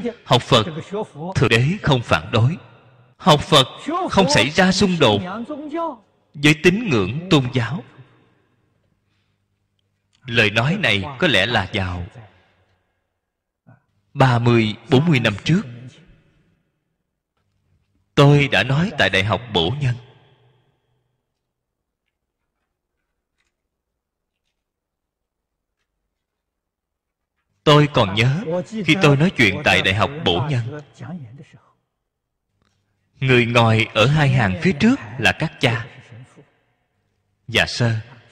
học Phật, Thượng Đế không phản đối. Học Phật không xảy ra xung đột với tín ngưỡng tôn giáo. Lời nói này có lẽ là vào 30-40 năm trước, tôi đã nói tại Đại học Bổ Nhân. Tôi còn nhớ khi tôi nói chuyện tại Đại học Bổ Nhân, người ngồi ở hai hàng phía trước là các cha và sơ,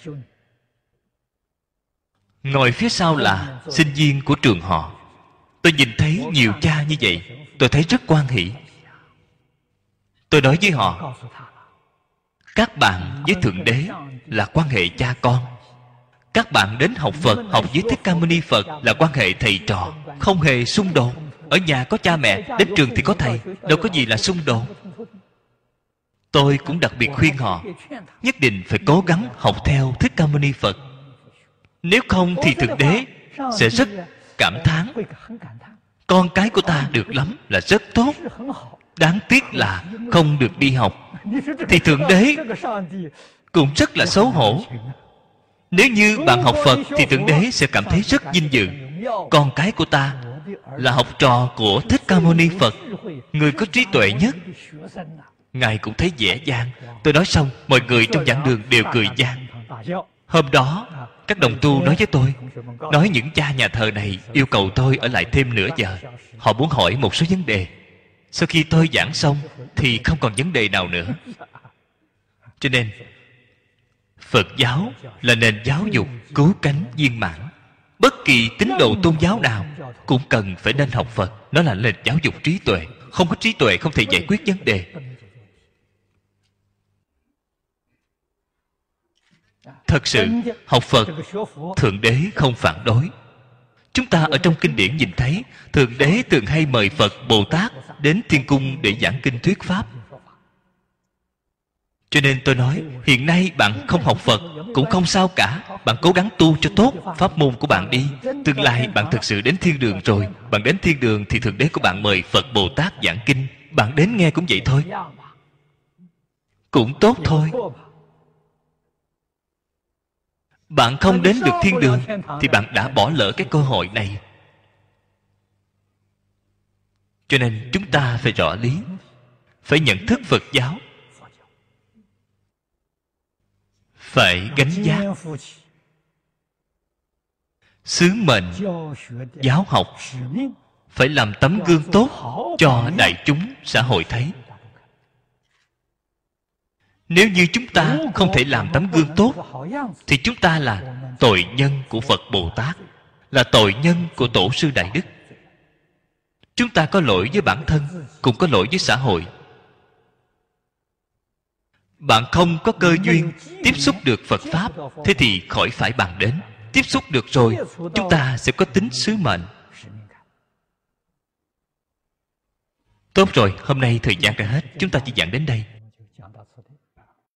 ngồi phía sau là sinh viên của trường họ. Tôi nhìn thấy nhiều cha như vậy, tôi thấy rất hoan hỷ. Tôi nói với họ, các bạn với Thượng Đế là quan hệ cha con. Các bạn đến học Phật, học với Thích Ca Mâu Ni Phật là quan hệ thầy trò, không hề xung đột. Ở nhà có cha mẹ, đến trường thì có thầy, đâu có gì là xung đột. Tôi cũng đặc biệt khuyên họ nhất định phải cố gắng học theo Thích Ca Mâu Ni Phật. Nếu không thì Thượng Đế sẽ rất cảm thán, con cái của ta được lắm, là rất tốt, đáng tiếc là không được đi học. Thì Thượng Đế cũng rất là xấu hổ. Nếu như bạn học Phật thì Thượng Đế sẽ cảm thấy rất vinh dự. Con cái của ta là học trò của Thích Ca Mâu Ni Phật, người có trí tuệ nhất. Ngài cũng thấy dễ dàng. Tôi nói xong, mọi người trong giảng đường đều cười vang. Hôm đó các đồng tu nói với tôi, nói những cha nhà thờ này yêu cầu tôi ở lại thêm nửa giờ. Họ muốn hỏi một số vấn đề. Sau khi tôi giảng xong thì không còn vấn đề nào nữa. Cho nên Phật giáo là nền giáo dục cứu cánh viên mãn. Bất kỳ tín đồ tôn giáo nào cũng cần phải nên học Phật. Nó là nền giáo dục trí tuệ. Không có trí tuệ không thể giải quyết vấn đề. Thật sự học Phật, Thượng Đế không phản đối. Chúng ta ở trong kinh điển nhìn thấy Thượng Đế thường hay mời Phật, Bồ Tát đến thiên cung để giảng kinh thuyết pháp. Cho nên tôi nói, hiện nay bạn không học Phật cũng không sao cả. Bạn cố gắng tu cho tốt pháp môn của bạn đi. Tương lai bạn thực sự đến thiên đường rồi, bạn đến thiên đường thì Thượng Đế của bạn mời Phật, Bồ Tát giảng kinh. Bạn đến nghe cũng vậy thôi, cũng tốt thôi. Bạn không đến được thiên đường thì bạn đã bỏ lỡ cái cơ hội này. Cho nên chúng ta phải rõ lý, phải nhận thức Phật giáo, phải gánh vác sứ mệnh giáo học, phải làm tấm gương tốt cho đại chúng xã hội thấy. Nếu như chúng ta không thể làm tấm gương tốt thì chúng ta là tội nhân của Phật Bồ Tát, là tội nhân của Tổ sư Đại Đức. Chúng ta có lỗi với bản thân, cũng có lỗi với xã hội. Bạn không có cơ duyên tiếp xúc được Phật Pháp, thế thì khỏi phải bàn đến. Tiếp xúc được rồi, chúng ta sẽ có tính sứ mệnh. Tốt rồi, hôm nay thời gian đã hết, chúng ta chỉ giảng đến đây.